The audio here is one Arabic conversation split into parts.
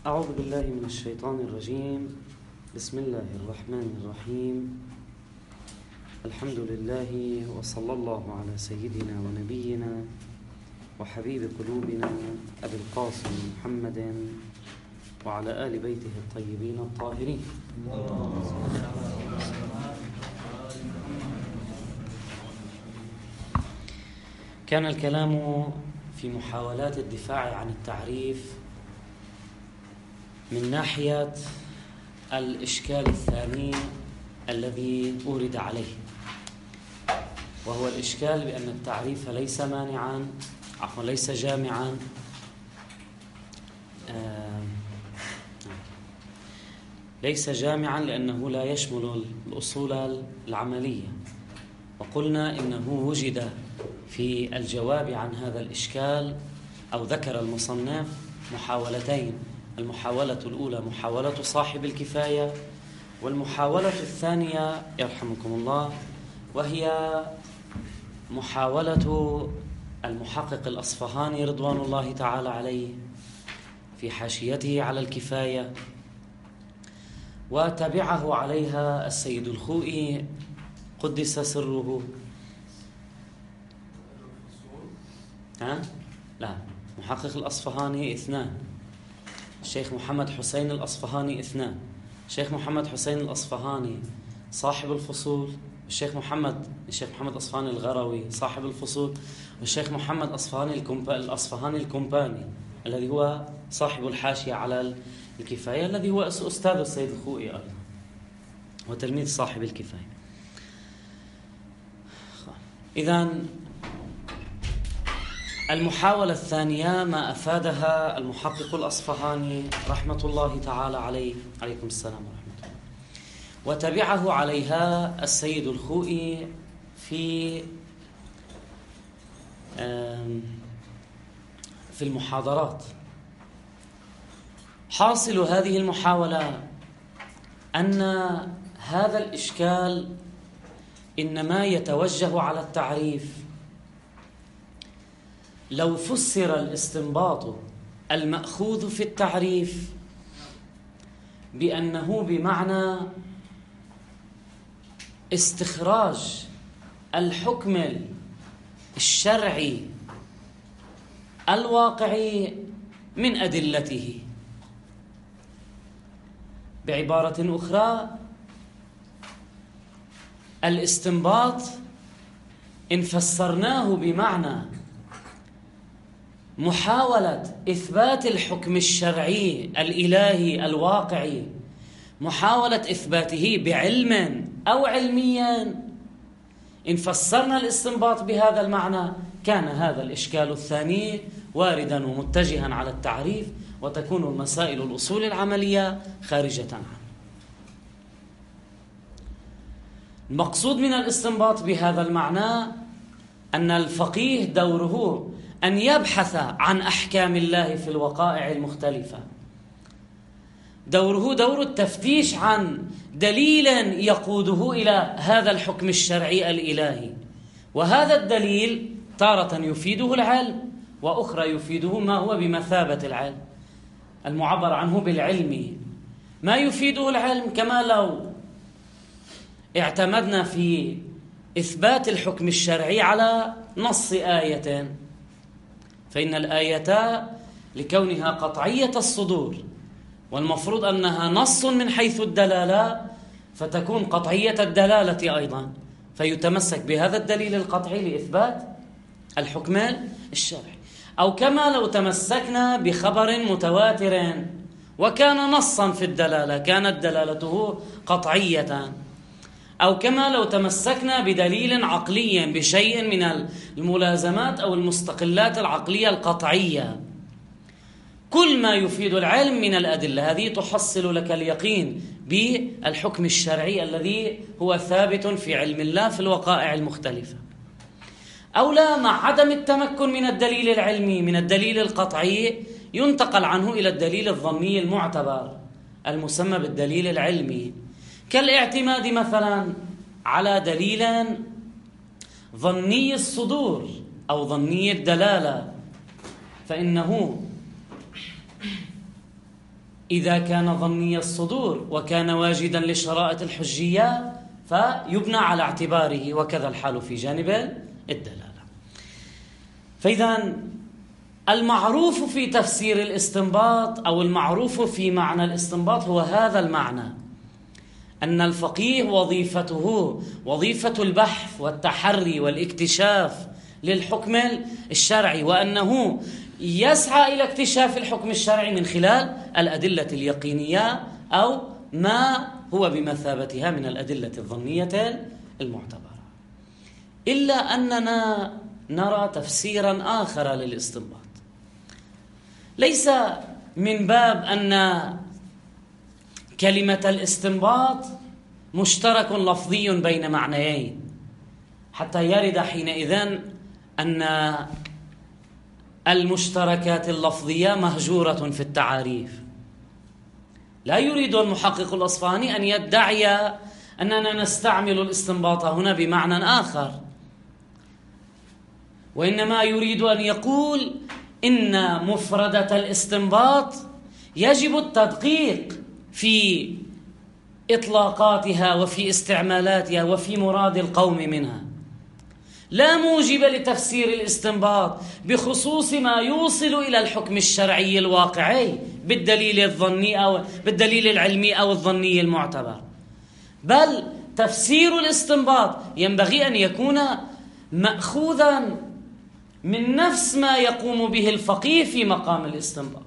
أعوذ بالله من الشيطان الرجيم. بسم الله الرحمن الرحيم. الحمد لله وصلى الله على سيدنا ونبينا وحبيب قلوبنا أبي القاسم محمد وعلى آل بيته الطيبين الطاهرين. كان الكلام في محاولات الدفاع عن التعريف من ناحية الإشكال الثاني الذي أورد عليه، وهو الإشكال بأن التعريف ليس جامعا ليس جامعا لأنه لا يشمل الأصول العملية. وقلنا إنه وجد في الجواب عن هذا الإشكال أو ذكر المصنف محاولتين: المحاولة الأولى محاولة صاحب الكفاية، والمحاولة الثانية يرحمكم الله وهي محاولة المحقق الأصفهاني رضوان الله تعالى عليه في حاشيته على الكفاية، وتبعه عليها السيد الخوئي قدس سره. لا، محقق الأصفهاني 2، الشيخ محمد حسين الأصفهاني 2، الشيخ محمد حسين الأصفهاني صاحب الفصول، الشيخ محمد الأصفهاني الغروي صاحب الفصول، والشيخ محمد الأصفهاني الكومباني الذي هو صاحب الحاشية على الكفاية، الذي هو أستاذ السيد الخوئي أيضا وتلميذ صاحب الكفاية. إذن المحاولة الثانية ما أفادها المحقق الأصفهاني رحمة الله تعالى عليه، عليكم السلام ورحمة الله، وتبعه عليها السيد الخوئي في المحاضرات. حاصل هذه المحاولة أن هذا الإشكال إنما يتوجه على التعريف لو فسر الاستنباط المأخوذ في التعريف بأنه بمعنى استخراج الحكم الشرعي الواقعي من أدلته. بعبارة أخرى، الاستنباط إن فسرناه بمعنى محاولة إثبات الحكم الشرعي الإلهي الواقعي، محاولة إثباته بعلم أو علميا، إن فسرنا الاستنباط بهذا المعنى كان هذا الإشكال الثاني واردا ومتجها على التعريف، وتكون المسائل الأصول العملية خارجة عنه. المقصود من الاستنباط بهذا المعنى أن الفقيه دوره أن يبحث عن أحكام الله في الوقائع المختلفة، دوره دور التفتيش عن دليل يقوده إلى هذا الحكم الشرعي الإلهي، وهذا الدليل تارة يفيده العلم، وأخرى يفيده ما هو بمثابة العلم المعبر عنه بالعلم. ما يفيده العلم كما لو اعتمدنا في إثبات الحكم الشرعي على نص آية، فإن الآية لكونها قطعية الصدور والمفروض أنها نص من حيث الدلالة، فتكون قطعية الدلالة أيضا، فيتمسك بهذا الدليل القطعي لإثبات الحكم الشرعي. أو كما لو تمسكنا بخبر متواتر وكان نصا في الدلالة، كانت دلالته قطعية. أو كما لو تمسكنا بدليل عقلي بشيء من الملازمات أو المستقلات العقلية القطعية. كل ما يفيد العلم من الأدلة هذه تحصل لك اليقين بالحكم الشرعي الذي هو ثابت في علم الله في الوقائع المختلفة. أو لا، مع عدم التمكن من الدليل العلمي من الدليل القطعي ينتقل عنه إلى الدليل الظني المعتبر المسمى بالدليل العلمي، كالاعتماد مثلا على دليل ظني الصدور أو ظني الدلالة، فإنه إذا كان ظني الصدور وكان واجدا لشرائط الحجية فيبنى على اعتباره، وكذا الحال في جانب الدلالة. فإذا المعروف في تفسير الاستنباط أو المعروف في معنى الاستنباط هو هذا المعنى، أن الفقيه وظيفته وظيفة البحث والتحري والاكتشاف للحكم الشرعي، وأنه يسعى إلى اكتشاف الحكم الشرعي من خلال الأدلة اليقينية أو ما هو بمثابتها من الأدلة الظنية المعتبرة. إلا أننا نرى تفسيرا آخر للاستنباط، ليس من باب أن كلمة الاستنباط مشترك لفظي بين معنيين حتى يرد حينئذ أن المشتركات اللفظية مهجورة في التعاريف. لا يريد المحقق الأصفهاني أن يدعي أننا نستعمل الاستنباط هنا بمعنى آخر، وإنما يريد أن يقول إن مفردة الاستنباط يجب التدقيق في إطلاقاتها وفي استعمالاتها وفي مراد القوم منها. لا موجب لتفسير الاستنباط بخصوص ما يوصل إلى الحكم الشرعي الواقعي بالدليل الظني أو بالدليل العلمي أو الظني المعتبر، بل تفسير الاستنباط ينبغي أن يكون مأخوذا من نفس ما يقوم به الفقيه في مقام الاستنباط.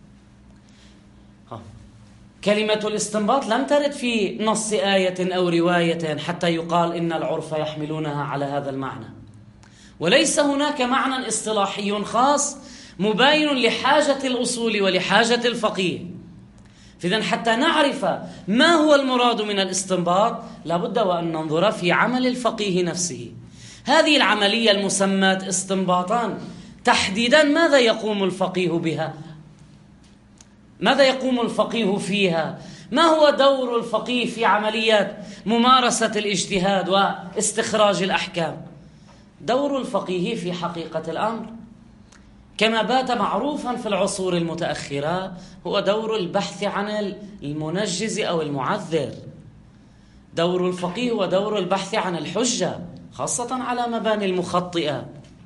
كلمة الاستنباط لم ترد في نص آية أو رواية حتى يقال إن العرف يحملونها على هذا المعنى، وليس هناك معنى اصطلاحي خاص مباين لحاجة الأصول ولحاجة الفقيه. فإذن حتى نعرف ما هو المراد من الاستنباط لابد وأن ننظر في عمل الفقيه نفسه. هذه العملية المسماة استنباطا تحديدا ماذا يقوم الفقيه بها؟ ماذا يقوم الفقيه فيها؟ ما هو دور الفقيه في عمليات ممارسة الاجتهاد واستخراج الأحكام؟ دور الفقيه في حقيقة الأمر كما بات معروفا في العصور المتأخرة هو دور البحث عن المنجز أو المعذر. دور الفقيه هو دور البحث عن الحجة، خاصة على مباني المخطئة.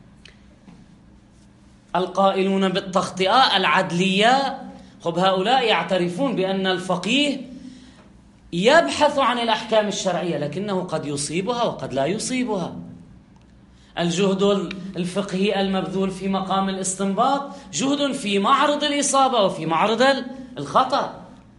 القائلون بالتخطئة العدلية هؤلاء يعترفون بأن الفقيه يبحث عن الأحكام الشرعية لكنه قد يصيبها وقد لا يصيبها. الجهد الفقهي المبذول في مقام الاستنباط جهد في معرض الإصابة وفي معرض الخطأ،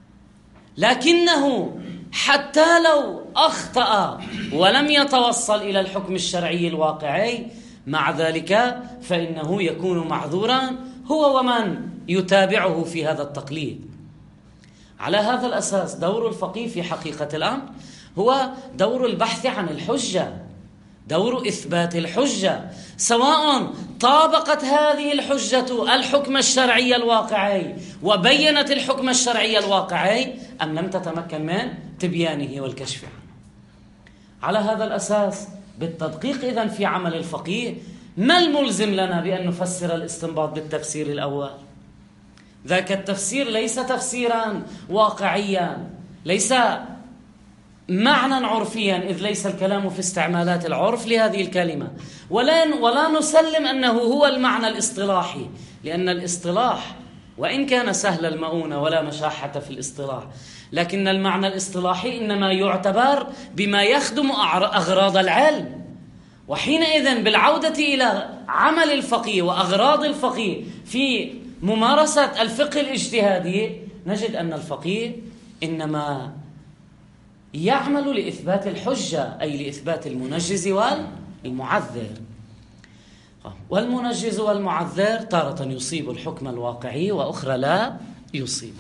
لكنه حتى لو أخطأ ولم يتوصل إلى الحكم الشرعي الواقعي مع ذلك فإنه يكون معذورا هو ومن يتابعه في هذا التقليد. على هذا الأساس دور الفقيه في حقيقة الأمر هو دور البحث عن الحجة، دور إثبات الحجة، سواء طابقت هذه الحجة الحكم الشرعي الواقعي وبينت الحكم الشرعي الواقعي أم لم تتمكن من تبيانه والكشف عنه. على هذا الأساس بالتدقيق إذن في عمل الفقيه ما الملزم لنا بأن نفسر الاستنباط بالتفسير الأول؟ ذاك التفسير ليس تفسيرا واقعيا، ليس معنى عرفيا، إذ ليس الكلام في استعمالات العرف لهذه الكلمة، ولا نسلم أنه هو المعنى الاصطلاحي، لأن الاصطلاح وإن كان سهل المؤونة ولا مشاحة في الاصطلاح، لكن المعنى الاصطلاحي إنما يعتبر بما يخدم أغراض العلم. وحينئذ بالعودة إلى عمل الفقيه وأغراض الفقيه في ممارسة الفقه الاجتهادي نجد أن الفقيه إنما يعمل لإثبات الحجة، أي لإثبات المنجز والمعذر. والمنجز والمعذر تارة يصيب الحكم الواقعي وأخرى لا يصيبه.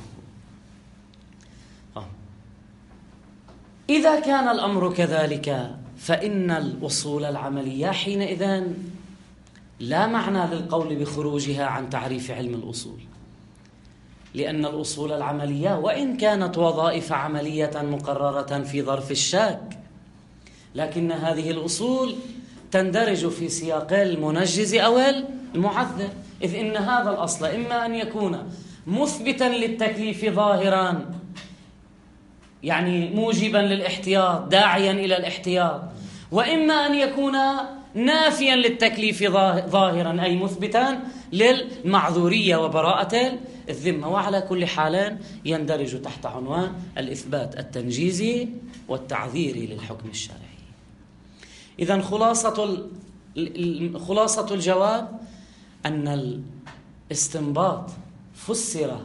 إذا كان الأمر كذلك فإن الأصول العملية حينئذ لا معنى للقول بخروجها عن تعريف علم الأصول، لأن الأصول العملية وإن كانت وظائف عملية مقررة في ظرف الشاك، لكن هذه الأصول تندرج في سياق المنجز أو المعذر، إذ إن هذا الأصل إما أن يكون مثبتا للتكليف ظاهرا يعني موجبا للاحتياط داعيا إلى الاحتياط، وإما أن يكون نافيا للتكليف ظاهرا أي مثبتا للمعذورية وبراءة الذمة. وعلى كل حال يندرج تحت عنوان الإثبات التنجيزي والتعذيري للحكم الشرعي. إذن خلاصة الجواب أن الاستنباط فسر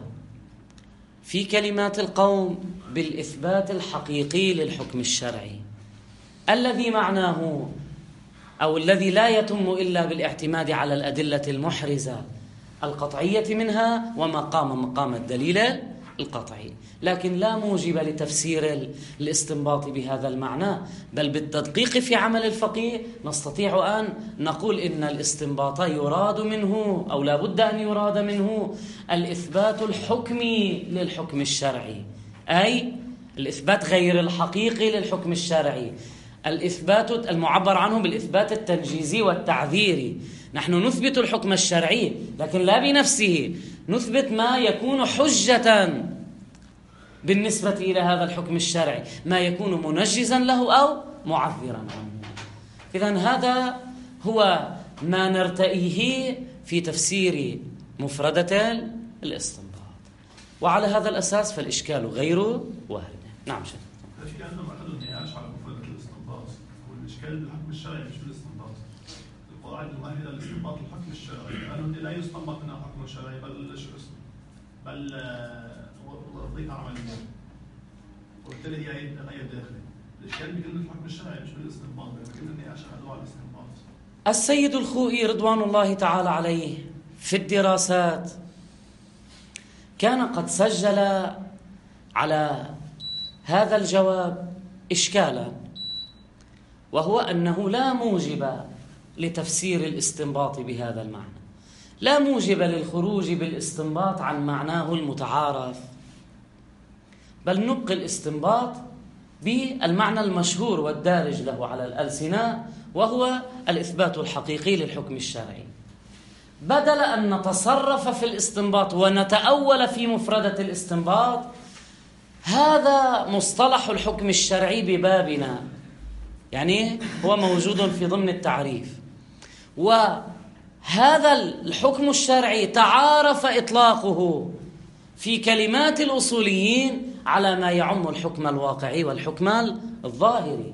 في كلمات القوم بالإثبات الحقيقي للحكم الشرعي الذي معناه أو الذي لا يتم إلا بالاعتماد على الأدلة المحرزة القطعية منها وما قام مقام الدليل القطعي، لكن لا موجب لتفسير الاستنباط بهذا المعنى، بل بالتدقيق في عمل الفقيه نستطيع أن نقول إن الاستنباط يراد منه أو لا بد أن يراد منه الإثبات الحكمي للحكم الشرعي، أي الإثبات غير الحقيقي للحكم الشرعي، الإثبات المعبر عنه بالإثبات التنجيزي والتعذيري. نحن نثبت الحكم الشرعي لكن لا بنفسه، نثبت ما يكون حجة بالنسبة إلى هذا الحكم الشرعي، ما يكون منجزا له أو معذرا عنه. إذن هذا هو ما نرتئيه في تفسير مفردة الاستنباط، وعلى هذا الأساس فالإشكال غير وارد. نعم شيخ. الإشكال أنهم أخذوا النقاش على مفردة الاستنباط، والإشكال بالحكم الشرعي مش بالاستنباط. القواعد المؤهلة للاستنباط الحكم الشرعي قالوا إن لا يستنبط منها حكم شرعي بل وظيفة عملية، وبالتالي هي غير داخلي. الإشكال بكلمة الحكم الشرعي مش بالاستنباط، بكلمة النقاش أخذوا على الاستنباط. السيد الخوئي رضوان الله تعالى عليه في الدراسات كان قد سجل على هذا الجواب إشكالا، وهو أنه لا موجب لتفسير الاستنباط بهذا المعنى، لا موجب للخروج بالاستنباط عن معناه المتعارف، بل نبقي الاستنباط بالمعنى المشهور والدارج له على الألسنة، وهو الإثبات الحقيقي للحكم الشرعي. بدل أن نتصرف في الاستنباط ونتأول في مفردة الاستنباط، هذا مصطلح الحكم الشرعي ببابنا، يعني هو موجود في ضمن التعريف، وهذا الحكم الشرعي تعارف إطلاقه في كلمات الأصوليين على ما يعم الحكم الواقعي والحكم الظاهري.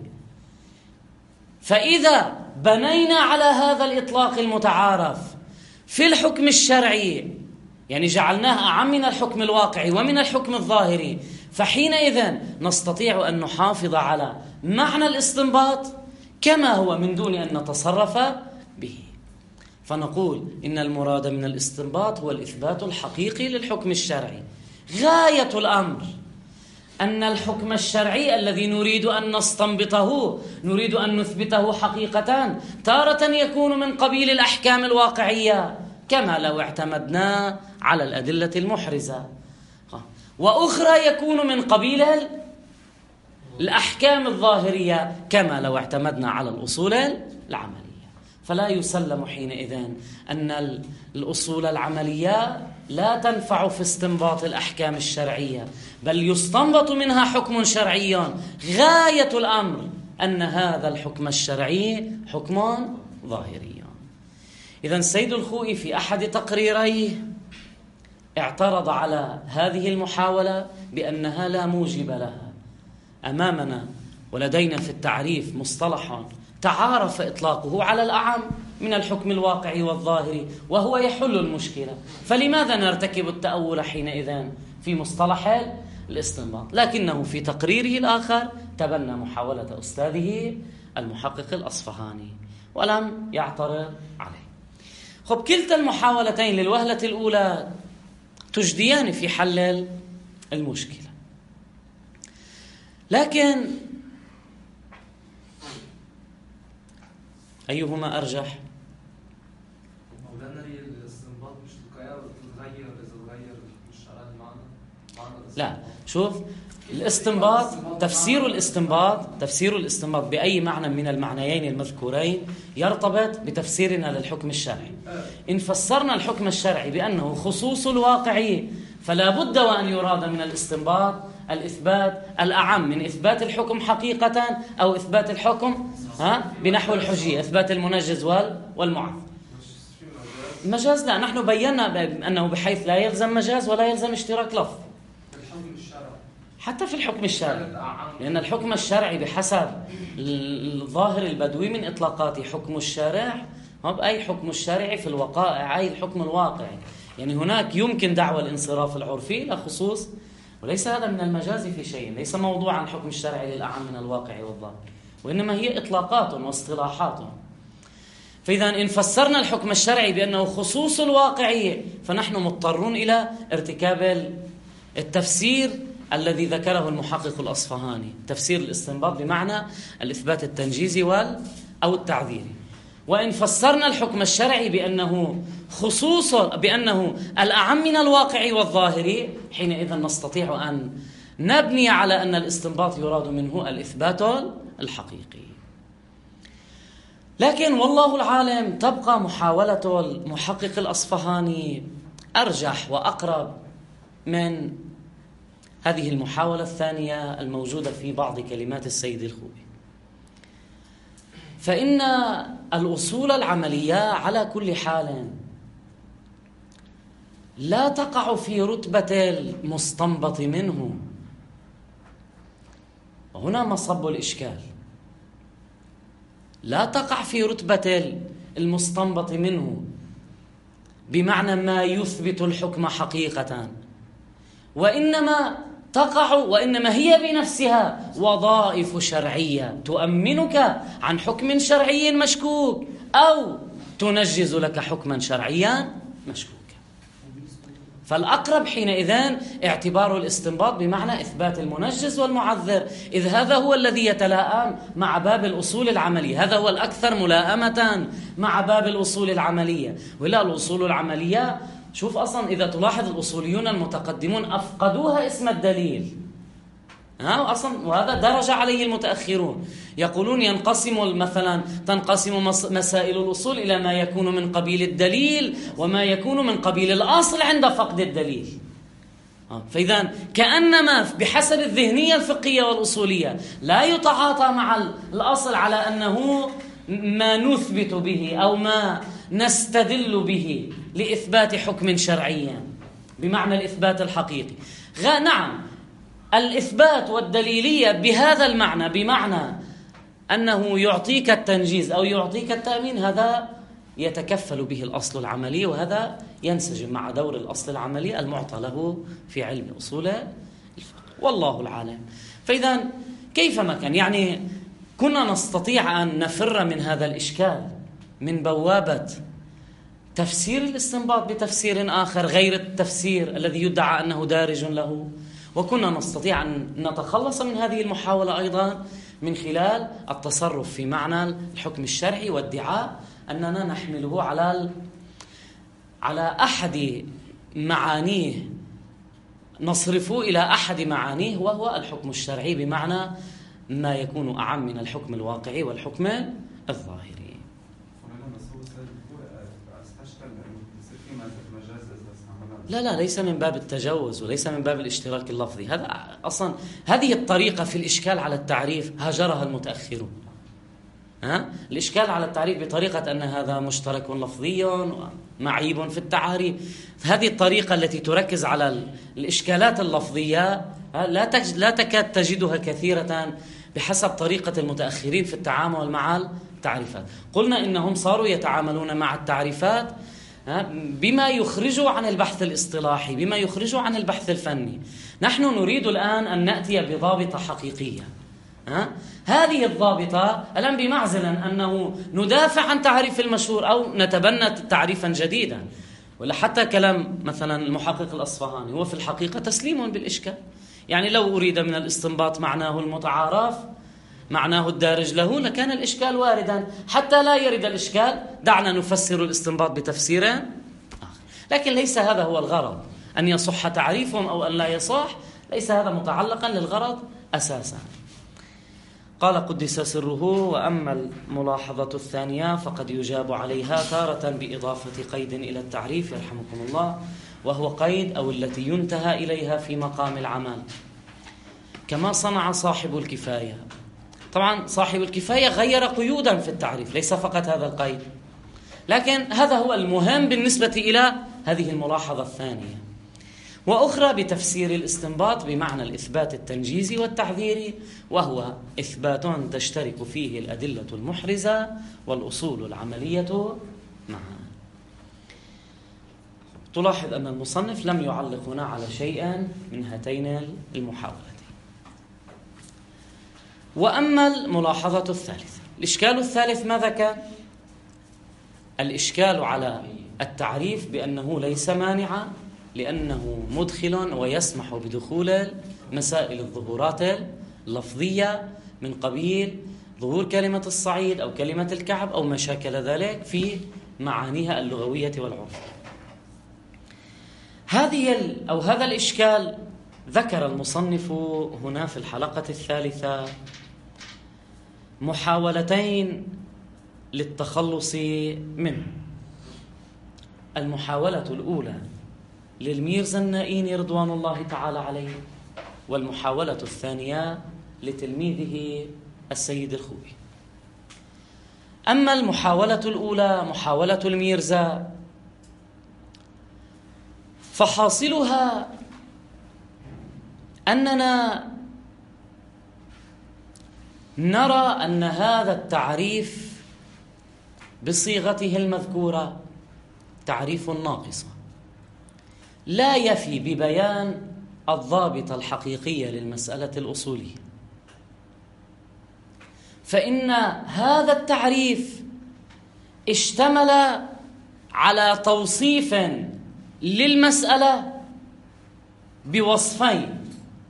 فإذا بنينا على هذا الإطلاق المتعارف في الحكم الشرعي، يعني جعلناه أعم من الحكم الواقعي ومن الحكم الظاهري، فحينئذ نستطيع أن نحافظ على معنى الاستنباط كما هو من دون أن نتصرف به. فنقول إن المراد من الاستنباط هو الإثبات الحقيقي للحكم الشرعي. غاية الأمر أن الحكم الشرعي الذي نريد أن نستنبطه، نريد أن نثبته حقيقة، تارة يكون من قبيل الأحكام الواقعية كما لو اعتمدنا على الأدلة المحرزة، وأخرى يكون من قبيل الأحكام الظاهرية كما لو اعتمدنا على الأصول العملية. فلا يسلم حينئذ أن الأصول العملية لا تنفع في استنباط الأحكام الشرعية، بل يستنبط منها حكم شرعي. غاية الأمر أن هذا الحكم الشرعي حكم ظاهري. إذن السيد الخوئي في أحد تقريريه اعترض على هذه المحاولة بأنها لا موجب لها. أمامنا ولدينا في التعريف مصطلح تعارف إطلاقه على الأعم من الحكم الواقعي والظاهري، وهو يحل المشكلة، فلماذا نرتكب التأول حينئذ في مصطلح الاستنباط؟ لكنه في تقريره الآخر تبنى محاولة أستاذه المحقق الأصفهاني ولم يعترض عليه. خب، كلتا المحاولتين للوهلة الأولى تجديان في حل المشكلة، لكن أيهما أرجح؟ مولانا هي الاستنباط مش تتغير إذا تغير الشرع المعنى. لا، شوف، الاستنباط تفسير الاستنباط بأي معنى من المعنيين المذكورين يرتبط بتفسيرنا للحكم الشرعي. إن فسرنا الحكم الشرعي بأنه خصوص الواقعي فلا بد وأن يراد من الاستنباط الإثبات الأعم من إثبات الحكم حقيقة أو إثبات الحكم بنحو الحجية، إثبات المنجز والمعذر. مجاز لا، نحن بينا أنه بحيث لا يلزم مجاز ولا يلزم اشتراك لفظ حتى في الحكم الشرعي، لأن الحكم الشرعي بحسب الظاهر البدوي من إطلاقات حكم الشارع أي حكم الشرعي في الوقائع أي الحكم الواقعي. يعني هناك يمكن دعوى الانصراف العرفي إلى خصوص، وليس هذا من المجاز في شيء، ليس موضوعا الحكم الشرعي للأعم من الواقع والظاهر، وإنما هي إطلاقات واصطلاحات. فإذا إن فسرنا الحكم الشرعي بأنه خصوص الواقعية فنحن مضطرون إلى ارتكاب التفسير الذي ذكره المحقق الأصفهاني، تفسير الاستنباط بمعنى الإثبات التنجيزي أو التعذيري. وإن فسرنا الحكم الشرعي بأنه خصوص بأنه الأعم من الواقع والظاهر، حينئذ نستطيع أن نبني على أن الاستنباط يراد منه الإثبات الحقيقي. لكن والله العالم تبقى محاولة المحقق الأصفهاني أرجح وأقرب من هذه المحاولة الثانية الموجودة في بعض كلمات السيد الخوئي. فإن الأصول العملية على كل حال لا تقع في رتبة المستنبط منه، وهنا مصب الإشكال. لا تقع في رتبة المستنبط منه بمعنى ما يثبت الحكم حقيقة، وإنما هي بنفسها وظائف شرعية تؤمنك عن حكم شرعي مشكوك أو تنجز لك حكما شرعيا مشكوكا. فالأقرب حينئذ اعتبار الاستنباط بمعنى إثبات المنجز والمعذر، إذ هذا هو الذي يتلائم مع باب الأصول العملية، هذا هو الأكثر ملائمة مع باب الأصول العملية. ولا الأصول العملية، شوف أصلا إذا تلاحظ الأصوليون المتقدمون أفقدوها اسم الدليل، أصلا وهذا درج عليه المتأخرون، يقولون تنقسم مسائل الأصول إلى ما يكون من قبيل الدليل وما يكون من قبيل الأصل عند فقد الدليل. فإذا كأنما بحسب الذهنية الفقهية والأصولية لا يتعاطى مع الأصل على أنه ما نثبت به أو ما نستدل به لإثبات حكم شرعي بمعنى الإثبات الحقيقي. نعم، الإثبات والدليلية بهذا المعنى، بمعنى أنه يعطيك التنجيز أو يعطيك التأمين، هذا يتكفل به الأصل العملي، وهذا ينسجم مع دور الأصل العملي المعطى له في علم أصول الفقه. والله العالم. فإذا كيفما كان، يعني كنا نستطيع أن نفر من هذا الإشكال من بوابة تفسير الاستنباط بتفسير آخر غير التفسير الذي يدعى أنه دارج له، وكنا نستطيع أن نتخلص من هذه المحاولة أيضا من خلال التصرف في معنى الحكم الشرعي وادعاء أننا نحمله على أحد معانيه، نصرفه إلى أحد معانيه، وهو الحكم الشرعي بمعنى ما يكون أعم من الحكم الواقعي والحكم الظاهري. لا ليس من باب التجوز وليس من باب الاشتراك اللفظي، هذا أصلا هذه الطريقة في الإشكال على التعريف هاجرها المتأخرون. الإشكال على التعريف بطريقة أن هذا مشترك لفظي ومعيب في التعاريف، هذه الطريقة التي تركز على الإشكالات اللفظية لا تكاد تجدها كثيرة بحسب طريقة المتأخرين في التعامل مع التعريفات. قلنا إنهم صاروا يتعاملون مع التعريفات بما يخرجوا عن البحث الاصطلاحي، بما يخرجوا عن البحث الفني. نحن نريد الآن أن نأتي بضابطة حقيقية. هذه الضابطة الآن بمعزل أنه ندافع عن تعريف المشهور أو نتبنى تعريفا جديدا، ولا حتى كلام مثلا المحقق الأصفهاني هو في الحقيقة تسليم بالإشكال. يعني لو أريد من الاستنباط معناه المتعارف، معناه الدارج له، لكان الإشكال واردا. حتى لا يرد الإشكال دعنا نفسر الاستنباط بتفسير آخر. لكن ليس هذا هو الغرض، أن يصح تعريفهم أو أن لا يصح، ليس هذا متعلقا للغرض أساسا. قال قدس سره: وأما الملاحظة الثانية فقد يجاب عليها تارة بإضافة قيد إلى التعريف يرحمكم الله، وهو قيد أو التي ينتهى إليها في مقام العمل، كما صنع صاحب الكفاية. طبعا صاحب الكفاية غير قيودا في التعريف، ليس فقط هذا القيد، لكن هذا هو المهم بالنسبة إلى هذه الملاحظة الثانية. وأخرى بتفسير الاستنباط بمعنى الإثبات التنجيزي والتحذيري، وهو إثبات تشترك فيه الأدلة المحرزة والأصول العملية معا. تلاحظ أن المصنف لم يعلق هنا على شيء من هاتين المحاولتين. وأما الملاحظة الثالثة، الإشكال الثالث ماذا كان؟ الإشكال على التعريف بأنه ليس مانعا، لأنه مدخل ويسمح بدخول مسائل الظهورات اللفظية من قبيل ظهور كلمة الصعيد أو كلمة الكعب أو ما شاكل ذلك في معانيها اللغوية والعرفية. هذا الإشكال ذكر المصنف هنا في الحلقة الثالثة محاولتين للتخلص منه. المحاولة الأولى للميرزا النائيني رضوان الله تعالى عليه، والمحاولة الثانية لتلميذه السيد الخوئي. أما المحاولة الأولى محاولة الميرزا فحاصلها أننا نرى أن هذا التعريف بصيغته المذكورة تعريف ناقص، لا يفي ببيان الضابط الحقيقي للمسألة الأصولية، فإن هذا التعريف اشتمل على توصيف للمسألة بوصفين،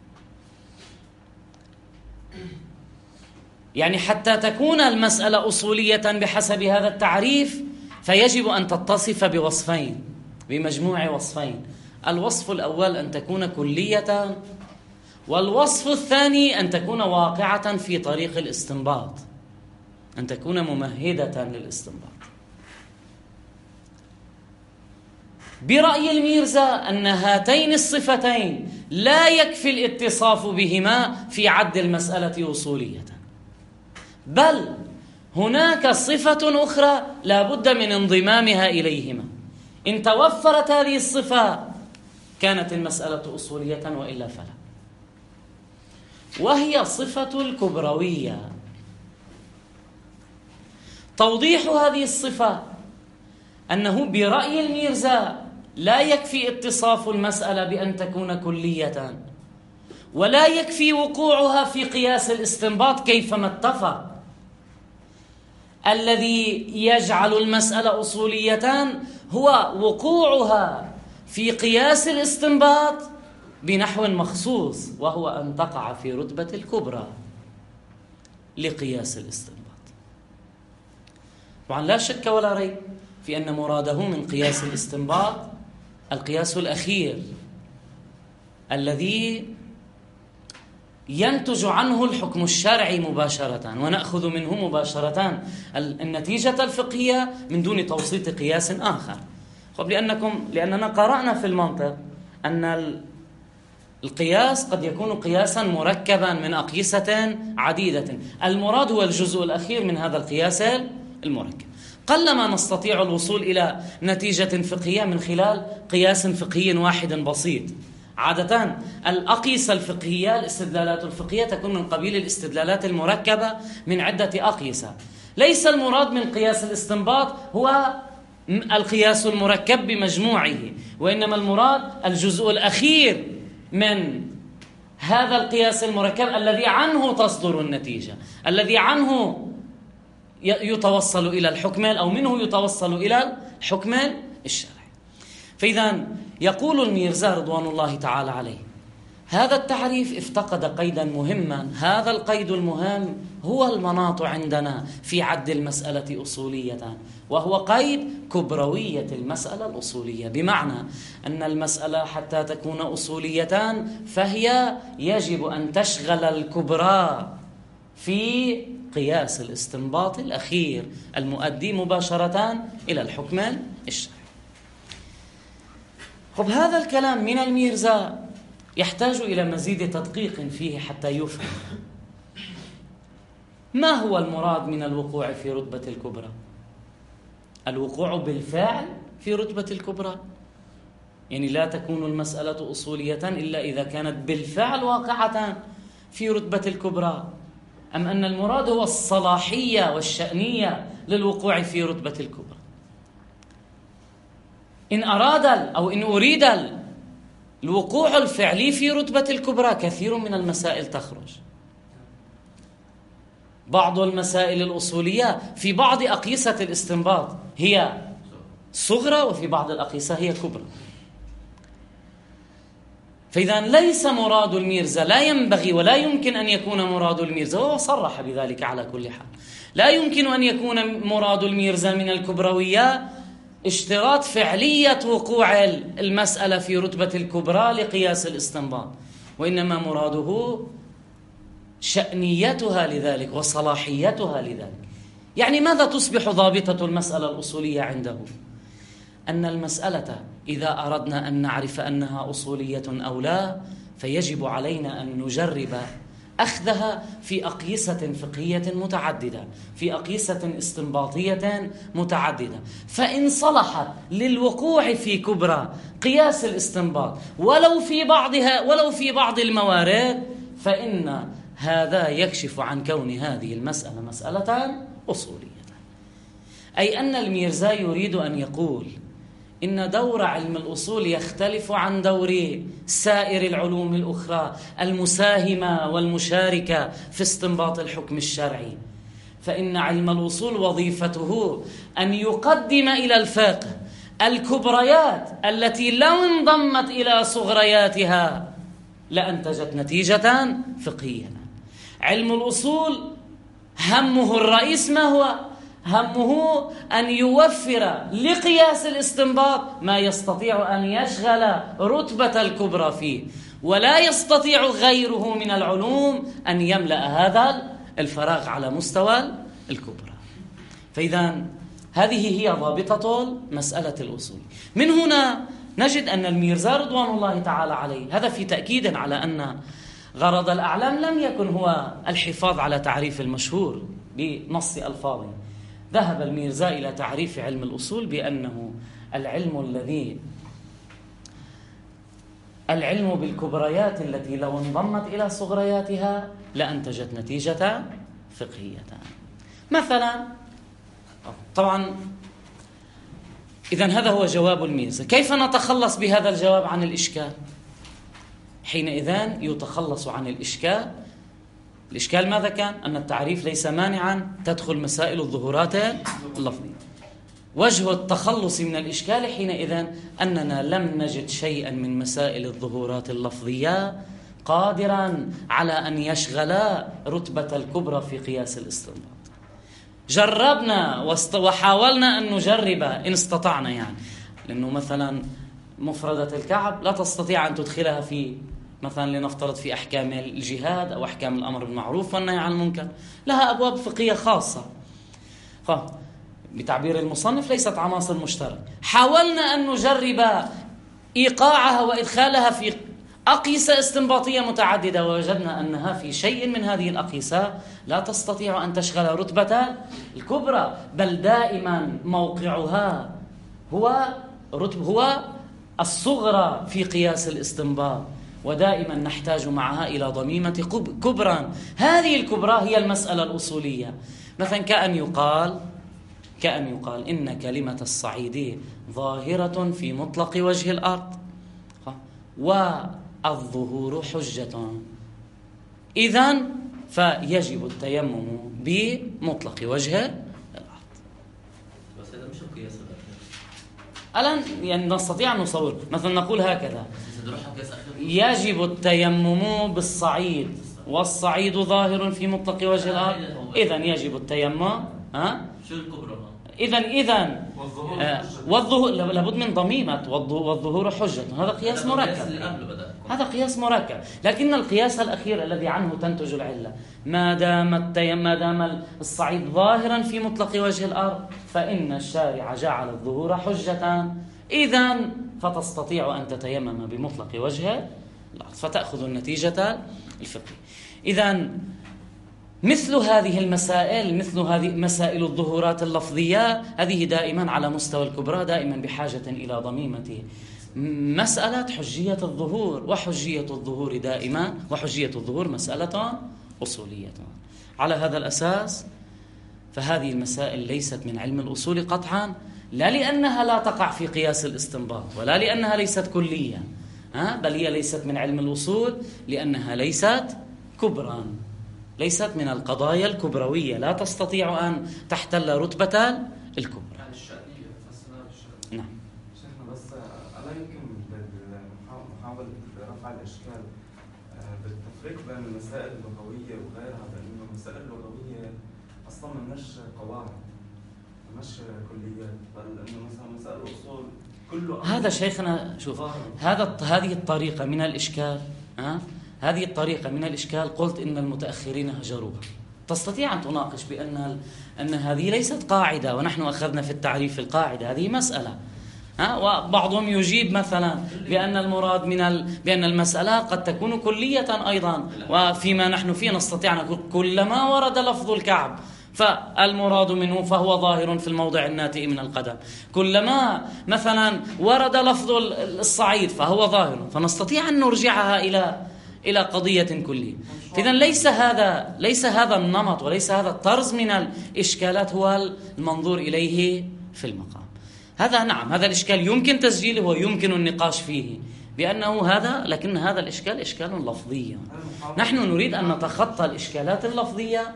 يعني حتى تكون المسألة أصولية بحسب هذا التعريف فيجب أن تتصف بوصفين، بمجموع وصفين. الوصف الأول أن تكون كلية، والوصف الثاني أن تكون واقعة في طريق الاستنباط، أن تكون ممهدة للاستنباط. برأي الميرزا أن هاتين الصفتين لا يكفي الاتصاف بهما في عد المسألة أصولية، بل هناك صفة أخرى لا بد من انضمامها إليهما. إن توفرت هذه الصفة كانت المسألة أصولية، وإلا فلا. وهي صفة الكبروية. توضيح هذه الصفة أنه برأي الميرزا لا يكفي اتصاف المسألة بأن تكون كلية، ولا يكفي وقوعها في قياس الاستنباط كيفما اتفق. الذي يجعل المسألة أصولية هو وقوعها في قياس الاستنباط بنحو مخصوص، وهو أن تقع في رتبة الكبرى لقياس الاستنباط. طبعا لا شك ولا ريب في أن مراده من قياس الاستنباط القياس الأخير الذي ينتج عنه الحكم الشرعي مباشرة، ونأخذ منه مباشرة النتيجة الفقهية من دون توسيط قياس آخر. لأننا قرأنا في المنطق أن القياس قد يكون قياسا مركبا من أقيسة عديدة، المراد هو الجزء الأخير من هذا القياس المركب. قلما نستطيع الوصول إلى نتيجة فقهية من خلال قياس فقهي واحد بسيط. عادة الأقيسة الفقهية، الاستدلالات الفقهية تكون من قبيل الاستدلالات المركبة من عدة أقيسة. ليس المراد من قياس الاستنباط هو القياس المركب بمجموعه، وإنما المراد الجزء الأخير من هذا القياس المركب الذي عنه تصدر النتيجة، الذي عنه يتوصل إلى الحكم أو منه يتوصل إلى الحكم الشرعي. فإذا يقول الميرزا رضوان الله تعالى عليه هذا التعريف افتقد قيدا مهما، هذا القيد المهم هو المناط عندنا في عد المسألة أصولية، وهو قيد كبروية المسألة الأصولية، بمعنى أن المسألة حتى تكون أصولية فهي يجب أن تشغل الكبرى في قياس الاستنباط الأخير المؤدي مباشرة إلى الحكم الشرعي. خب هذا الكلام من الميرزا يحتاج إلى مزيد تدقيق فيه حتى يفهم. ما هو المراد من الوقوع في رتبة الكبرى؟ الوقوع بالفعل في رتبة الكبرى، يعني لا تكون المسألة أصولية إلا إذا كانت بالفعل واقعة في رتبة الكبرى، أم أن المراد هو الصلاحية والشأنية للوقوع في رتبة الكبرى؟ إن أريد الوقوع الفعلي في رتبة الكبرى كثير من المسائل تخرج. بعض المسائل الأصولية في بعض أقيسة الاستنباط هي صغرى، وفي بعض الأقيسة هي كبرى. فإذا ليس مراد الميرزا، لا ينبغي ولا يمكن أن يكون مراد الميرزا، وهو صرح بذلك على كل حال، لا يمكن أن يكون مراد الميرزا من الكبروية اشتراط فعلية وقوع المسألة في رتبة الكبرى لقياس الاستنباط، وإنما مراده شأنيتها لذلك وصلاحيتها لذلك. يعني ماذا تصبح ضابطة المسألة الأصولية عنده؟ أن المسألة إذا أردنا أن نعرف أنها أصولية أو لا، فيجب علينا أن نجرب أخذها في أقيسة فقهية متعددة، في أقيسة استنباطية متعددة. فإن صلحت للوقوع في كبرى قياس الاستنباط ولو في بعض الموارد، فإن هذا يكشف عن كون هذه المسألة مسألة أصولية. أي أن الميرزا يريد أن يقول إن دور علم الأصول يختلف عن دور سائر العلوم الأخرى المساهمة والمشاركة في استنباط الحكم الشرعي. فإن علم الأصول وظيفته أن يقدم إلى الفقه الكبريات التي لو انضمت إلى صغرياتها لأنتجت نتيجة فقهية. علم الأصول همه الرئيس ما هو؟ همه أن يوفر لقياس الاستنباط ما يستطيع أن يشغل رتبة الكبرى فيه، ولا يستطيع غيره من العلوم أن يملأ هذا الفراغ على مستوى الكبرى. فإذا هذه هي ضابطة مسألة الأصول. من هنا نجد أن الميرزا رضوان الله تعالى عليه، هذا في تأكيد على أن غرض الأعلام لم يكن هو الحفاظ على تعريف المشهور بنص ألفاظه. ذهب الميرزا إلى تعريف علم الأصول بأنه العلم بالكبريات التي لو انضمت إلى صغرياتها لأنتجت نتيجة فقهية. مثلا طبعا إذن هذا هو جواب الميرزا. كيف نتخلص بهذا الجواب عن الإشكال؟ حينئذ يتخلص عن الإشكال. الإشكال ماذا كان؟ أن التعريف ليس مانعا تدخل مسائل الظهورات اللفظية. وجه التخلص من الإشكال حينئذ أننا لم نجد شيئا من مسائل الظهورات اللفظية قادرا على أن يشغل رتبة الكبرى في قياس الاستنباط. جربنا وحاولنا أن نجرب إن استطعنا، يعني لأنه مثلا مفردة الكعب لا تستطيع أن تدخلها في مثلا لنفترض في أحكام الجهاد أو أحكام الأمر بالمعروف والنهي عن المنكر، لها أبواب فقهية خاصة، بتعبير المصنف ليست عناصر مشتركة. حاولنا أن نجرب إيقاعها وإدخالها في أقيسة استنباطية متعددة، ووجدنا أنها في شيء من هذه الأقيسة لا تستطيع أن تشغل رتبة الكبرى، بل دائما موقعها هو الصغرى في قياس الاستنباط، ودائما نحتاج معها إلى ضميمة كبرى. هذه الكبرى هي المسألة الأصولية. مثلا كأن يقال إن كلمة الصعيدي ظاهرة في مطلق وجه الأرض والظهور حجة، إذن فيجب التيمم بمطلق وجه الأرض. بس هذا مش القياس الآن يعني نستطيع أن نصور مثلا نقول هكذا: يجب التيمم بالصعيد والصعيد ظاهر في مطلق وجه الأرض، إذن يجب التيمم. شو الكبرى؟ إذن والظهور لابد من ضميمة والظهور حجة. هذا قياس مركب، هذا قياس مركب. لكن القياس الأخير الذي عنه تنتج العلة، ما دام الصعيد ظاهرا في مطلق وجه الأرض فإن الشارع جعل الظهور حجة، إذن فتستطيع أن تتيمم بمطلق وجه الأرض فتأخذ النتيجة الفقهية. إذن مثل هذه المسائل، مثل هذه مسائل الظهورات اللفظية، هذه دائما على مستوى الكبرى دائما بحاجة إلى ضميمة مسألة حجية الظهور، وحجية الظهور دائما، وحجية الظهور مسألة أصولية. على هذا الأساس فهذه المسائل ليست من علم الأصول قطعا، لا لأنها لا تقع في قياس الاستنباط، ولا لأنها ليست كلية، بل هي ليست من علم الأصول لأنها ليست كبرى، ليست من القضايا الكبروية، لا تستطيع أن تحتل رتبة الكبرى. يعني الشأنية فسنا بالشأنية. نعم. شيخنا بس ألا يمكن محاولة رفع الإشكال بالتفريق بين المسائل اللغوية وغيرها، لأن المسائل اللغوية أصلا منش قواعد، منش كليات، بل إنه مثلا مسائل الأصول كله هذا شيخنا شوف، هذه الطريقة من الإشكال، هذه الطريقة من الإشكال قلت إن المتأخرين هجروها. تستطيع أن تناقش أن هذه ليست قاعدة، ونحن أخذنا في التعريف القاعدة، هذه مسألة. وبعضهم يجيب مثلا بأن المراد بأن المسألة قد تكون كلية أيضا، وفيما نحن فيه نستطيع أن نقول كلما ورد لفظ الكعب فالمراد منه فهو ظاهر في الموضع الناتئ من القدم، كلما مثلا ورد لفظ الصعيد فهو ظاهر، فنستطيع أن نرجعها إلى قضية كلية. إذن ليس هذا النمط وليس هذا الطرز من الإشكالات هو المنظور إليه في المقام. هذا نعم، هذا الإشكال يمكن تسجيله ويمكن النقاش فيه بأنه هذا، لكن هذا الإشكال إشكال لفظي. نحن نريد أن نتخطى الإشكالات اللفظية،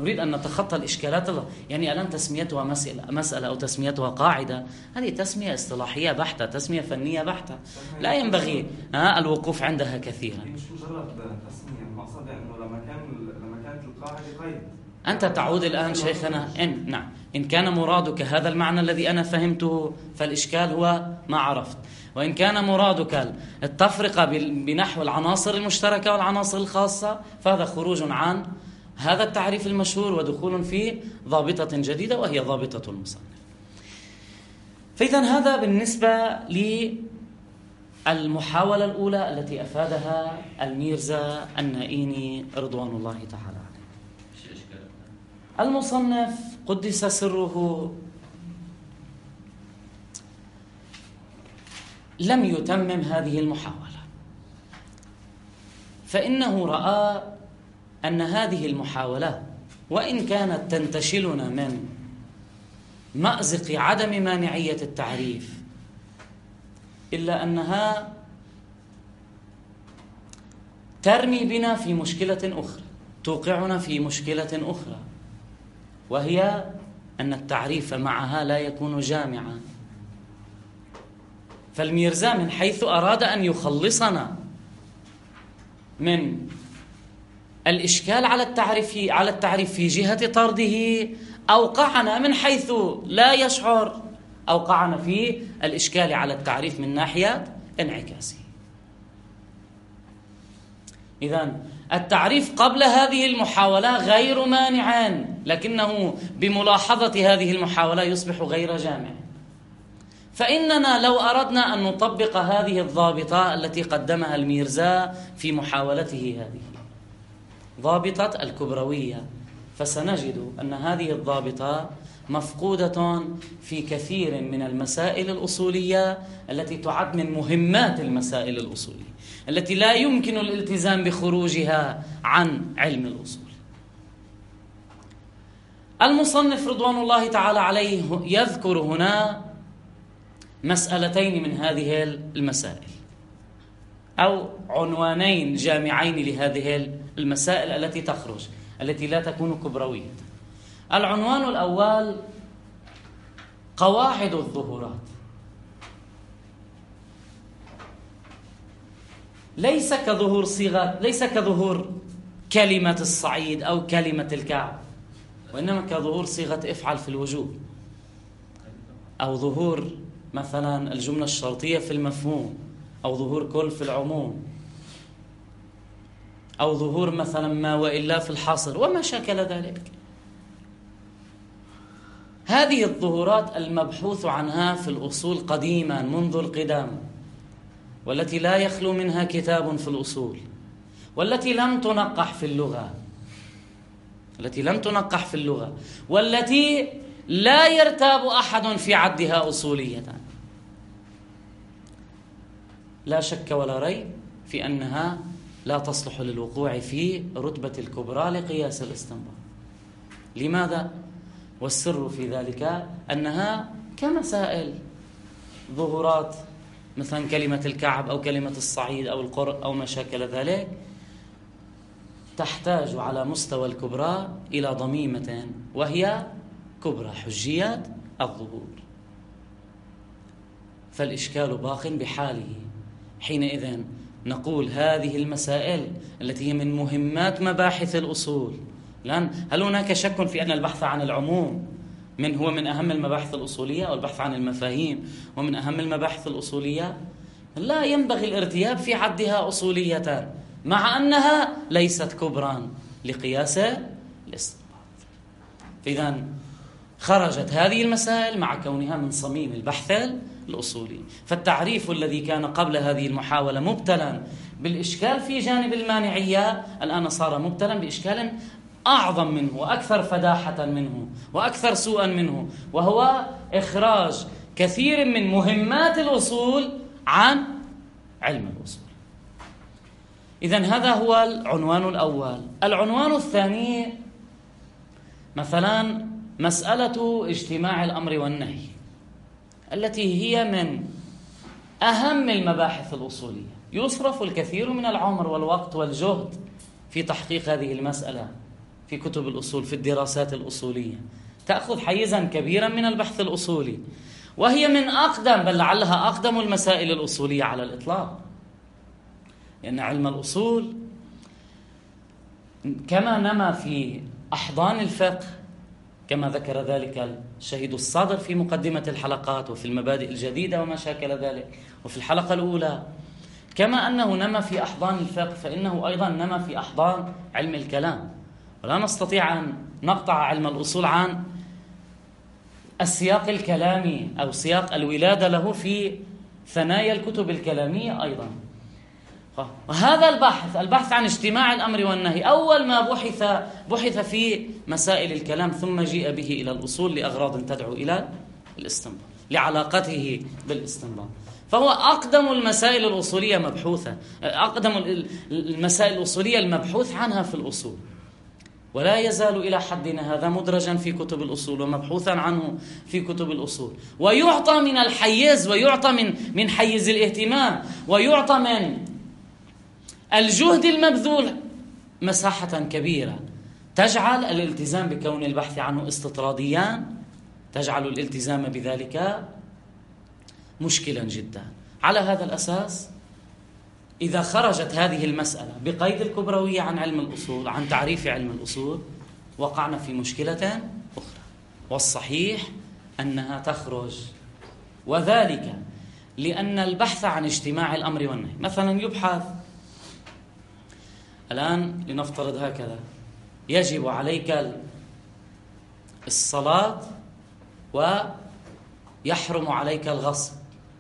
يعني الآن تسميتها مسألة أو تسميتها قاعدة، هذه تسمية اصطلاحية بحتة، تسمية فنية بحتة، لا ينبغي الوقوف عندها كثيرا. مش مجرد تسمية، المقصد أنه لما كانت القاعدة قيد. أنت تعود الآن شيخنا إن كان مرادك هذا المعنى الذي أنا فهمته فالإشكال هو ما عرفت، وإن كان مرادك التفرقة بنحو العناصر المشتركة والعناصر الخاصة فهذا خروج عن هذا التعريف المشهور ودخول في ضابطة جديدة وهي ضابطة المصنف. فإذن هذا بالنسبة للمحاولة الأولى التي أفادها الميرزا النائيني رضوان الله تعالى عليه. المصنف قدس سره لم يتمم هذه المحاولة، فإنه رأى أن هذه المحاولة وإن كانت تنتشلنا من مأزق عدم مانعية التعريف، إلا أنها ترمي بنا في مشكلة أخرى، توقعنا في مشكلة أخرى، وهي أن التعريف معها لا يكون جامعا. فالميرزا من حيث أراد أن يخلصنا من الإشكال على التعريف في جهة طرده، أوقعنا من حيث لا يشعر، أوقعنا في الإشكال على التعريف من ناحية انعكاسه. إذن التعريف قبل هذه المحاولة غير مانع، لكنه بملاحظة هذه المحاولة يصبح غير جامع. فإننا لو أردنا أن نطبق هذه الضابطة التي قدمها الميرزا في محاولته هذه، ضابطة الكبروية، فسنجد أن هذه الضابطة مفقودة في كثير من المسائل الأصولية التي تعد من مهمات المسائل الأصولية التي لا يمكن الالتزام بخروجها عن علم الأصول. المصنف رضوان الله تعالى عليه يذكر هنا مسألتين من هذه المسائل، أو عنوانين جامعين لهذه المسائل التي تخرج، التي لا تكون كبروية. العنوان الأول قواعد الظهورات. ليس كظهور كلمة الصعيد أو كلمة الكعب، وإنما كظهور صيغة افعل في الوجوب، أو ظهور مثلا الجملة الشرطية في المفهوم، أو ظهور كل في العموم، أو ظهور مثلا ما وإلا في الحصر وما شاكل ذلك. هذه الظهورات المبحوث عنها في الأصول قديما منذ القدم، والتي لا يخلو منها كتاب في الأصول، والتي لم تنقح في اللغة، والتي لا يرتاب أحد في عدها أصولية، لا شك ولا ريب في أنها لا تصلح للوقوع في رتبة الكبرى لقياس الاستنباط. لماذا؟ والسر في ذلك أنها كمسائل ظهورات مثلا كلمة الكعب أو كلمة الصعيد أو القرء أو ما شاكل ذلك، تحتاج على مستوى الكبرى إلى ضميمة، وهي كبرى حجيات الظهور، فالإشكال باق بحاله. حينئذ نقول هذه المسائل التي هي من مهمات مباحث الأصول، الآن هل هناك شك في أن البحث عن العموم هو من أهم المباحث الأصولية، أو البحث عن المفاهيم هو من أهم المباحث الأصولية؟ لا ينبغي الارتياب في عدها أصولية، مع أنها ليست كبرى لقياس الاستنباط. إذن خرجت هذه المسائل مع كونها من صميم البحث الأصولي. فالتعريف الذي كان قبل هذه المحاولة مبتلا بالإشكال في جانب المانعية، الآن صار مبتلا بإشكال أعظم منه وأكثر فداحة منه وأكثر سوءا منه، وهو إخراج كثير من مهمات الأصول عن علم الأصول. إذن هذا هو العنوان الأول. العنوان الثاني مثلا مسألة اجتماع الأمر والنهي، التي هي من أهم المباحث الأصولية. يصرف الكثير من العمر والوقت والجهد في تحقيق هذه المسألة في كتب الأصول، في الدراسات الأصولية، تأخذ حيزا كبيرا من البحث الأصولي، وهي من أقدم بل لعلها أقدم المسائل الأصولية على الإطلاق، لأن علم الأصول كما نما في أحضان الفقه، كما ذكر ذلك الشهيد الصادر في مقدمة الحلقات وفي المبادئ الجديدة وما شاكل ذلك وفي الحلقة الأولى، كما أنه نما في أحضان الفقه فإنه أيضا نما في أحضان علم الكلام. ولا نستطيع أن نقطع علم الأصول عن السياق الكلامي أو سياق الولادة له في ثنايا الكتب الكلامية أيضا. وهذا البحث عن اجتماع الأمر والنهي أول ما بحث في مسائل الكلام، ثم جيء به إلى الأصول لأغراض تدعو إلى الاستنباط، لعلاقته بالاستنباط. فهو أقدم المسائل الأصولية مبحوثة، أقدم المسائل الأصولية المبحوث عنها في الأصول، ولا يزال إلى حدنا هذا مدرجا في كتب الأصول ومبحوثا عنه في كتب الأصول، ويعطى من الحيز، ويعطى من حيز الاهتمام، ويعطى من الجهد المبذول مساحة كبيرة تجعل الالتزام بكون البحث عنه استطراديا، تجعل الالتزام بذلك مشكلا جدا. على هذا الأساس إذا خرجت هذه المسألة بقيد الكبروية عن علم الأصول، عن تعريف علم الأصول، وقعنا في مشكلة أخرى، والصحيح أنها تخرج، وذلك لأن البحث عن اجتماع الأمر والنهي، مثلا يبحث الآن لنفترض هكذا: يجب عليك الصلاة ويحرم عليك الغصب،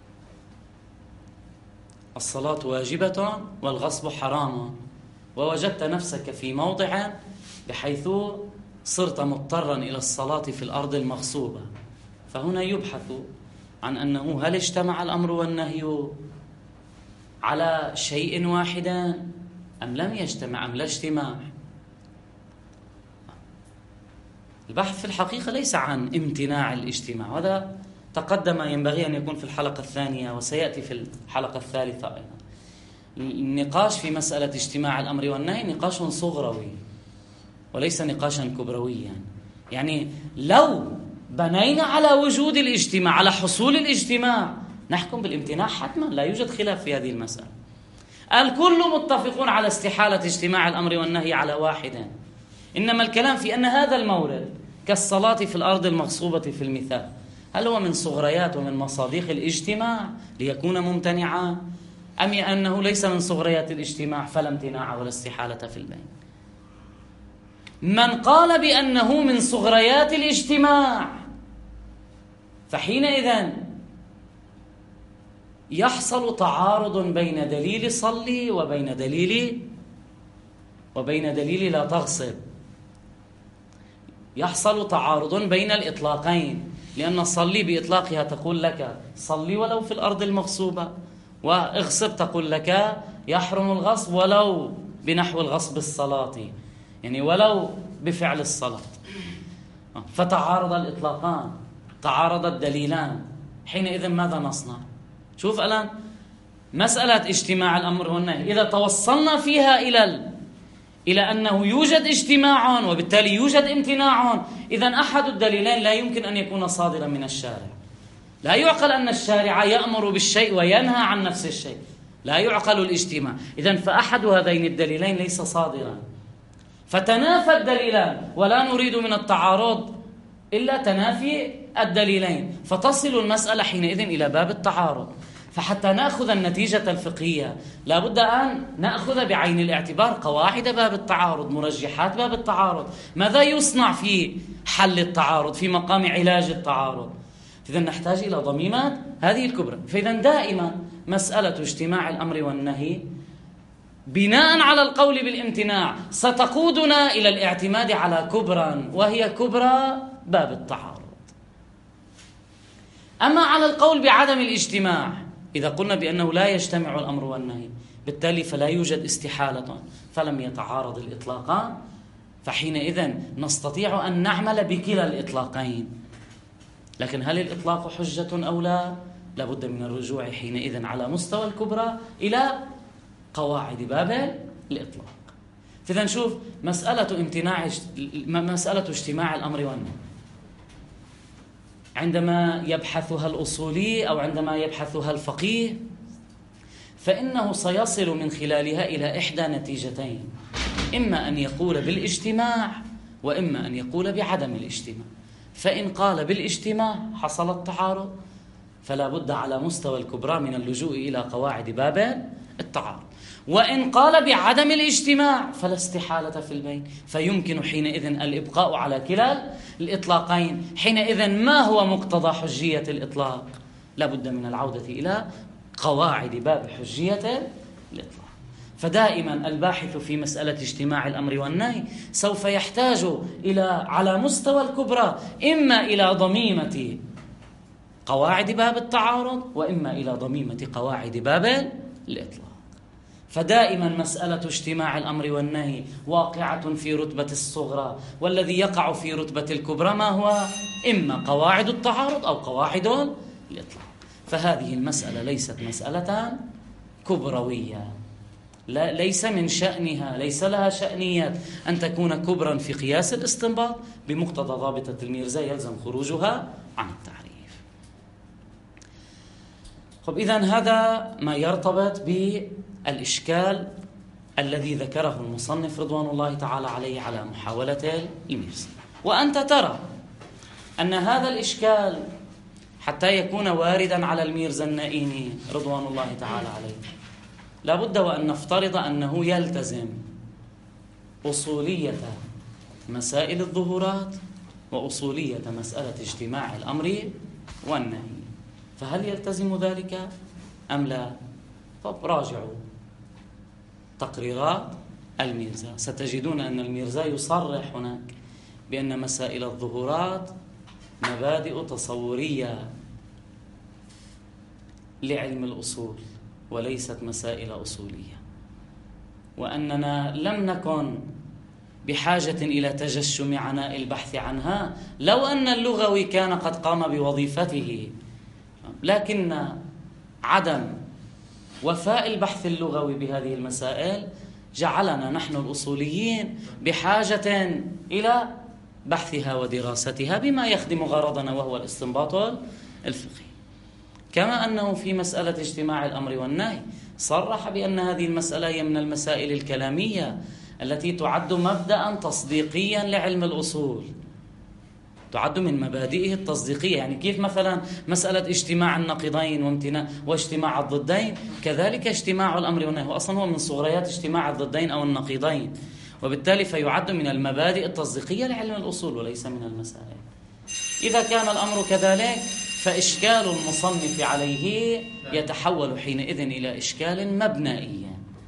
الصلاة واجبة والغصب حرام، ووجدت نفسك في موضع بحيث صرت مضطرا إلى الصلاة في الأرض المغصوبة، فهنا يبحث عن أنه هل اجتمع الأمر والنهي على شيء واحد أم لم يجتمع أم لا اجتماع. البحث في الحقيقة ليس عن امتناع الاجتماع، وهذا تقدم ينبغي أن يكون في الحلقة الثانية وسيأتي في الحلقة الثالثة أيضا. النقاش في مسألة اجتماع الأمر والنهي نقاش صغروي وليس نقاشا كبرويا. يعني لو بنينا على وجود الاجتماع، على حصول الاجتماع، نحكم بالامتناع حتما، لا يوجد خلاف في هذه المسألة. الكل متفقون على استحالة اجتماع الأمر والنهي على واحد، إنما الكلام في أن هذا المورد كالصلاة في الأرض المغصوبة في المثال، هل هو من صغريات ومن مصادق الاجتماع ليكون ممتنعا، أم أنه ليس من صغريات الاجتماع فلا امتناع ولا استحالة في البين؟ من قال بأنه من صغريات الاجتماع فحينئذ يحصل تعارض بين دليل صلي وبين دليل لا تغصب. يحصل تعارض بين الإطلاقين، لأن صلي بإطلاقها تقول لك صلي ولو في الأرض المغصوبة، واغصب تقول لك يحرم الغصب ولو بنحو الغصب الصلاة، يعني ولو بفعل الصلاة. فتعارض الإطلاقان، تعارض الدليلان، حينئذ ماذا نصنع؟ شوف الآن مسألة اجتماع الأمر والنهي إذا توصلنا فيها إلى أنه يوجد اجتماع وبالتالي يوجد امتناع، إذن أحد الدليلين لا يمكن أن يكون صادرا من الشارع. لا يعقل أن الشارع يأمر بالشيء وينهى عن نفس الشيء، لا يعقل الاجتماع. إذن فأحد هذين الدليلين ليس صادرا، فتنافى الدليلان، ولا نريد من التعارض إلا تنافي الدليلين، فتصل المسألة حينئذ إلى باب التعارض. فحتى نأخذ النتيجة الفقهية لا بد أن نأخذ بعين الاعتبار قواعد باب التعارض، مرجحات باب التعارض، ماذا يصنع في حل التعارض في مقام علاج التعارض. إذن نحتاج إلى ضميمات هذه الكبرى. فإذن دائما مسألة اجتماع الأمر والنهي بناء على القول بالامتناع ستقودنا إلى الاعتماد على كبرى، وهي كبرى باب التعارض. أما على القول بعدم الاجتماع، إذا قلنا بأنه لا يجتمع الأمر والنهي بالتالي فلا يوجد استحالة، فلم يتعارض الإطلاقان، فحينئذ نستطيع أن نعمل بكلا الإطلاقين. لكن هل الإطلاق حجة أو لا؟ لابد من الرجوع حينئذ على مستوى الكبرى إلى قواعد باب الإطلاق. إذن شوف مسألة اجتماع الأمر والنهي عندما يبحثها الأصولي أو عندما يبحثها الفقيه، فإنه سيصل من خلالها إلى إحدى نتيجتين، إما أن يقول بالاجتماع وإما أن يقول بعدم الاجتماع. فإن قال بالاجتماع حصل التعارض، فلا بد على مستوى الكبرى من اللجوء إلى قواعد باب التعارض. وإن قال بعدم الاجتماع فلا استحالة في البين، فيمكن حينئذ الإبقاء على كلا الإطلاقين. حينئذ ما هو مقتضى حجية الإطلاق؟ لا بد من العودة إلى قواعد باب حجية الإطلاق. فدائما الباحث في مسألة اجتماع الأمر والنهي سوف يحتاج على مستوى الكبرى إما إلى ضميمة قواعد باب التعارض وإما إلى ضميمة قواعد باب الإطلاق. فدائما مسألة اجتماع الأمر والنهي واقعة في رتبة الصغرى، والذي يقع في رتبة الكبرى ما هو؟ إما قواعد التعارض أو قواعد الإطلاق. فهذه المسألة ليست مسألة كبروية، ليس من شأنها، ليس لها شأنية أن تكون كبرا في قياس الاستنباط. بمقتضى ضابطة الميرزا يلزم خروجها عن التعريف. إذن هذا ما يرتبط بالإشكال الذي ذكره المصنف رضوان الله تعالى عليه على محاولة الميرزا. وأنت ترى أن هذا الإشكال حتى يكون واردا على الميرزا النائيني رضوان الله تعالى عليه لا بد وأن نفترض أنه يلتزم أصولية مسائل الظهورات وأصولية مسألة اجتماع الأمر والنهي. فهل يلتزم ذلك أم لا؟ طب راجعوا تقريرات الميرزا، ستجدون أن الميرزا يصرح هناك بأن مسائل الظهورات مبادئ تصورية لعلم الأصول وليست مسائل أصولية، وأننا لم نكن بحاجة إلى تجشم عناء البحث عنها لو أن اللغوي كان قد قام بوظيفته، لكن عدم وفاء البحث اللغوي بهذه المسائل جعلنا نحن الأصوليين بحاجة إلى بحثها ودراستها بما يخدم غرضنا وهو الاستنباط الفقهي. كما أنه في مسألة اجتماع الأمر والنهي صرح بأن هذه المسألة هي من المسائل الكلامية التي تعد مبدأ تصديقيا لعلم الأصول، تعد من مبادئه التصديقية. يعني كيف مثلا مسألة اجتماع النقيضين واجتماع الضدين، كذلك اجتماع الأمر والنهي هو أصلا هو من صغريات اجتماع الضدين أو النقيضين، وبالتالي فيعد من المبادئ التصديقية لعلم الأصول وليس من المسائل. إذا كان الأمر كذلك فإشكال المصنف عليه يتحول حينئذ إلى إشكال مبنائي،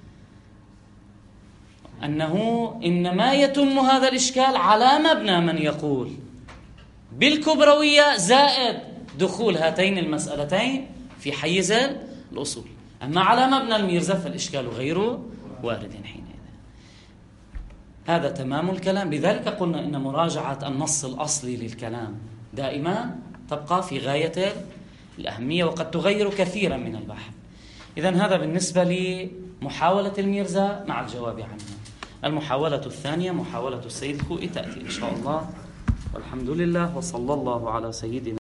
أنه إنما يتم هذا الإشكال على مبنى من يقول بالكبروية زائد دخول هاتين المسألتين في حيز الأصول. أما على مبنى الميرزا فالإشكال غير وارد حينئذ. هذا تمام الكلام. لذلك قلنا إن مراجعة النص الأصلي للكلام دائما تبقى في غاية الأهمية وقد تغير كثيرا من البحث. إذن هذا بالنسبة لمحاولة الميرزا مع الجواب عنها. المحاولة الثانية محاولة السيد الخوئي تأتي إن شاء الله، والحمد لله، وصلى الله على سيدنا